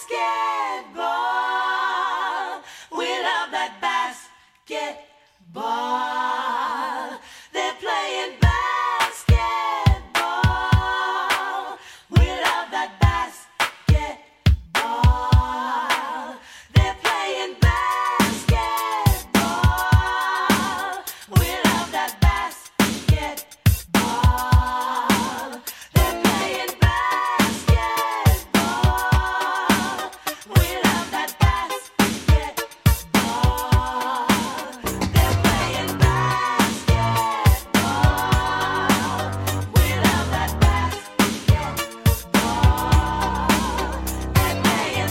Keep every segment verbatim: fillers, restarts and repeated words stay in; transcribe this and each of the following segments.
basketball. We love that basketball. They're playing basketball. We love that basketball. They're playing basketball. We love that basketball. They're playing basketball. We love that basketball. They're playing basketball. We love that basketball. They're playing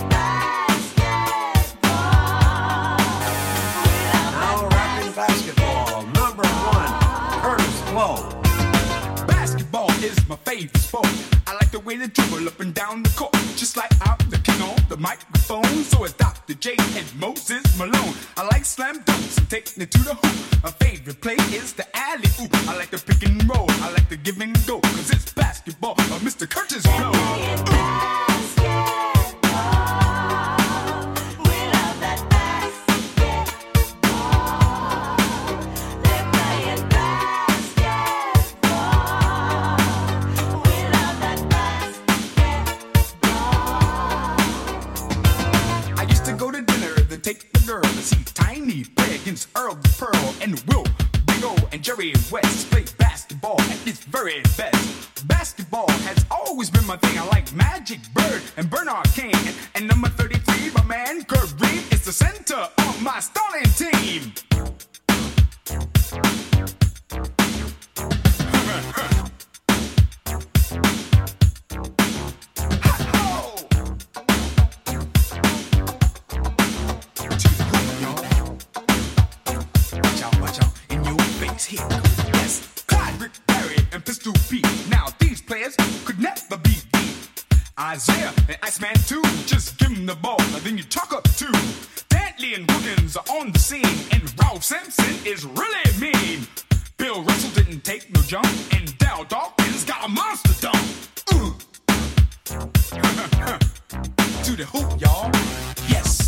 basketball. Now rapping basketball, number one, Curtis Blow. Basketball is my favorite sport. I like the way they dribble up and down the court. Just like I'm the king on the microphone. So is Doctor J and Moses Malone. I like slam dunks and taking it to the hoop. My favorite play is the alley-oop. I like the pick and roll. I like the give and go. Cause it's basketball of Mister Curtis Blow. Playing basketball. We love that basketball. They're playing basketball. We love that basketball. I used to go to dinner, then take the girl to see Tiny play against Earl the Pearl and Will, Big O, and Jerry West play basketball at its very best. Basketball has always been my thing. I like Magic Bird and Bernard King. And, and number thirty-three, my man, Kurt Green, is the center of my starting team. Ha-ho! Watch out, watch out, in your face here. Yes, Clyde, Rick Barry, and Pistol Pete. Now these players could never be beat. Isaiah and Iceman too, just give them the ball, and then you talk up too. Dantley and Wilkins are on the scene, and Ralph Simpson is really mean. Bill Russell didn't take no jump, and Dal Dawkins got a monster dunk. Uh. To the hoop, y'all. Yes.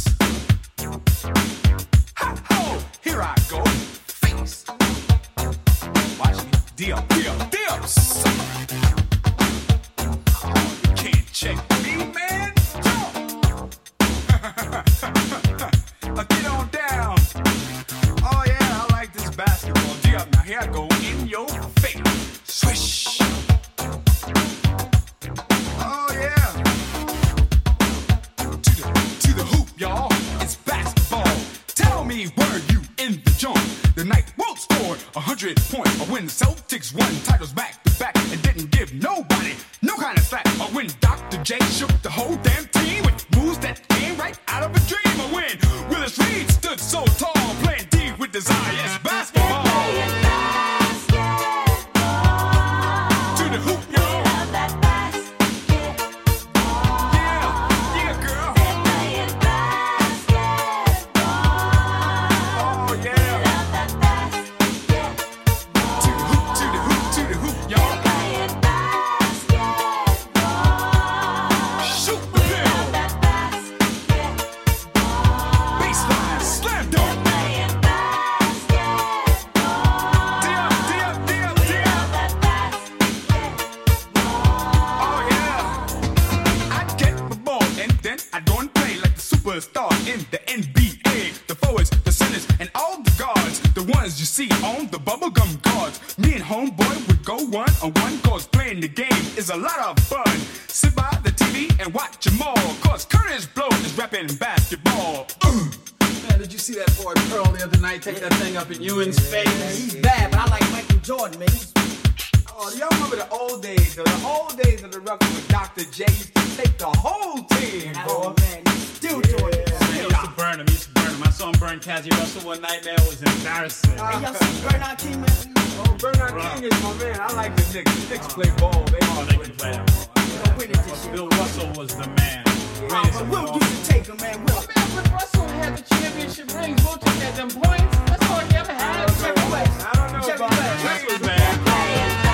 Ha-ho! Here I go. Face. Watch me. Dip, dip, dip. Sucker. Oh, you can't check me, man. Jump. Uh, Get on down. Oh, yeah, I like this basketball. Dip. Now, here I go in your face. Swish. Oh, yeah. To the, to the hoop, y'all. It's basketball. Tell me, were you in the joint the night Wilt scored a hundred points, or when the Celtics won titles back to back and didn't give nobody no kind of slack, or when Doctor J shook the whole damn team with moves that came right out of a dream, or when Willis Reed stood so tall playing D with desire. Yes, basketball. Playing basketball. To the hoop, We y'all. love that basketball. Yeah, yeah, girl. They're playing basketball. Oh, We yeah. love that basketball. To the hoop, to the hoop, to the hoop, y'all. Playing basketball. Shoot the We bill. love that basketball. Baseline, slam dunk. Playing basketball. Dip, dip, dip, We dip. love that basketball. Oh yeah, I get the ball and then I go and play like the superstar in the N B A. The forwards, the centers, and all the guards, the ones you see on the bubblegum cards. Me and homeboy would go one on one, cause playing the game is a lot of fun. Sit by the T V and watch them all, cause Curtis Blow is rapping basketball. Uh. Man, did you see that boy Pearl the other night take that thing up in Ewan's face? He's bad, but I like Michael Jordan, man. He's Oh, do y'all remember the old days? The, the old days of the record with Doctor J used to take the whole team, boy. oh, man. He's still doing it. Man, he used to burn him, he used to burn him. I saw him burn Cassie Russell one night, man. It was embarrassing. Hey, y'all see Bernard King, man? Oh, Bernard King is my man. I like the Knicks. The Knicks play ball. They Oh, they can play that ball. We'll win it this year. Bill Russell was the man. Oh, Greatest but of Will all. used to take him, man. Will. Man, when Russell had the championship rings, Will took at them points. That's all he ever had. Jerry West. I don't know Jerry about West. that. Russell was bad. Playing